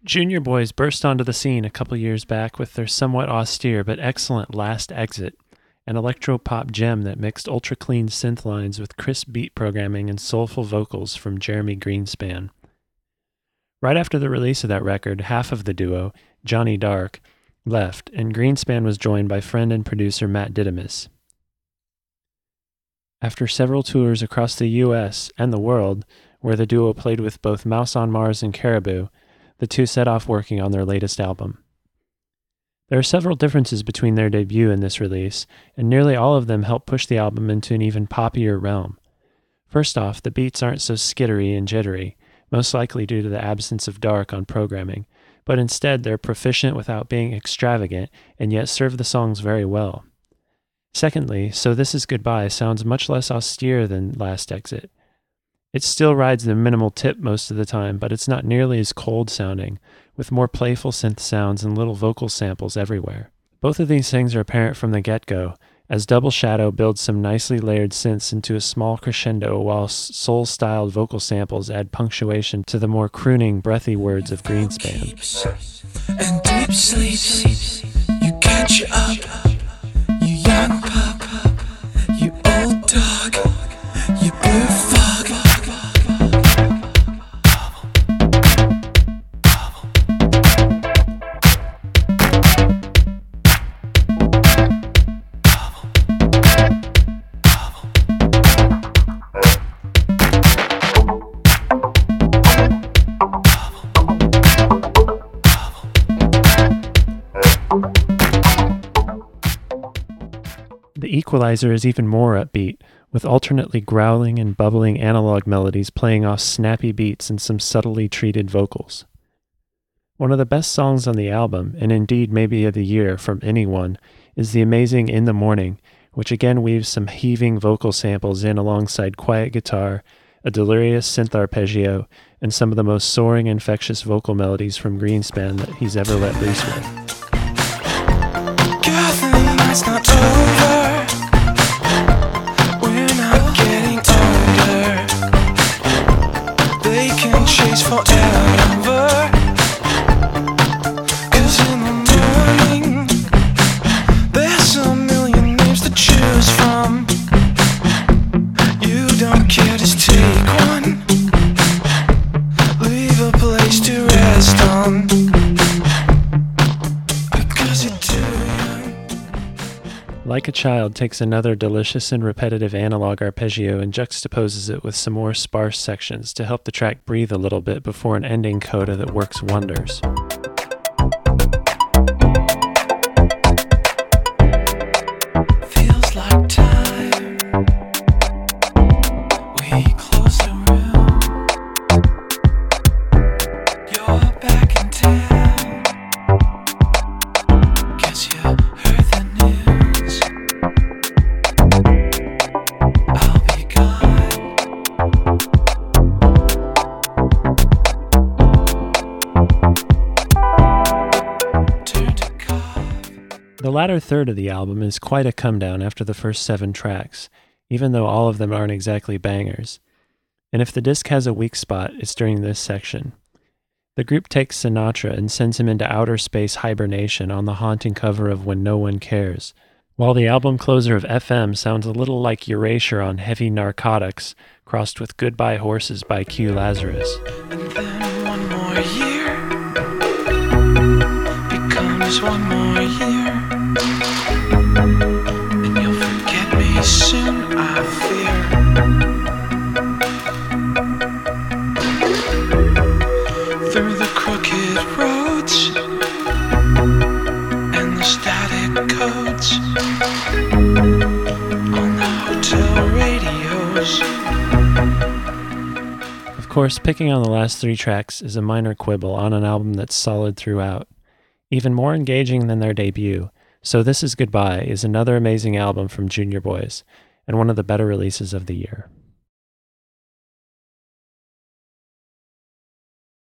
Junior Boys burst onto the scene a couple years back with their somewhat austere but excellent Last Exit, an electro-pop gem that mixed ultra-clean synth lines with crisp beat programming and soulful vocals from Jeremy Greenspan. Right after the release of that record, half of the duo, Johnny Dark, left, and Greenspan was joined by friend and producer Matt Didymus. After several tours across the US and the world, where the duo played with both Mouse on Mars and Caribou, the two set off working on their latest album. There are several differences between their debut and this release, and nearly all of them help push the album into an even poppier realm. First off, the beats aren't so skittery and jittery, most likely due to the absence of Dark on programming, but instead they're proficient without being extravagant and yet serve the songs very well. Secondly, So This Is Goodbye sounds much less austere than Last Exit. It still rides the minimal tip most of the time, but it's not nearly as cold sounding, with more playful synth sounds and little vocal samples everywhere. Both of these things are apparent from the get-go, as Double Shadow builds some nicely layered synths into a small crescendo while soul-styled vocal samples add punctuation to the more crooning, breathy words of Greenspan. And deep sleep, you catch up, you young pup, you old dog, you blue fog. The equalizer is even more upbeat, with alternately growling and bubbling analog melodies playing off snappy beats and some subtly treated vocals. One of the best songs on the album, and indeed maybe of the year from anyone, is the amazing In the Morning, which again weaves some heaving vocal samples in alongside quiet guitar, a delirious synth arpeggio, and some of the most soaring, infectious vocal melodies from Greenspan that he's ever let loose with. God, the night's not over. We're not getting older. They can chase forever. 'Cause in the morning, there's a million names to choose from. You don't care, just take one. Leave a place to rest on. Because you're too young. Like a Child takes another delicious and repetitive analog arpeggio and juxtaposes it with some more sparse sections to help the track breathe a little bit before an ending coda that works wonders. Feels like time. We close the room. You're back in town. Guess you heard the news. I'll be gone. Turn to cough. The latter third of the album is quite a come-down after the first 7 tracks, even though all of them aren't exactly bangers. And if the disc has a weak spot, it's during this section. The group takes Sinatra and sends him into outer space hibernation on the haunting cover of When No One Cares, while the album closer of FM sounds a little like Erasure on Heavy Narcotics, crossed with Goodbye Horses by Q Lazarus. And then one more year becomes one more year. And you'll forget me soon, I fear. Through the crooked roads and the static codes on the hotel radios. Of course, picking on the last 3 tracks is a minor quibble on an album that's solid throughout. Even more engaging than their debut, So This Is Goodbye is another amazing album from Junior Boys, and one of the better releases of the year.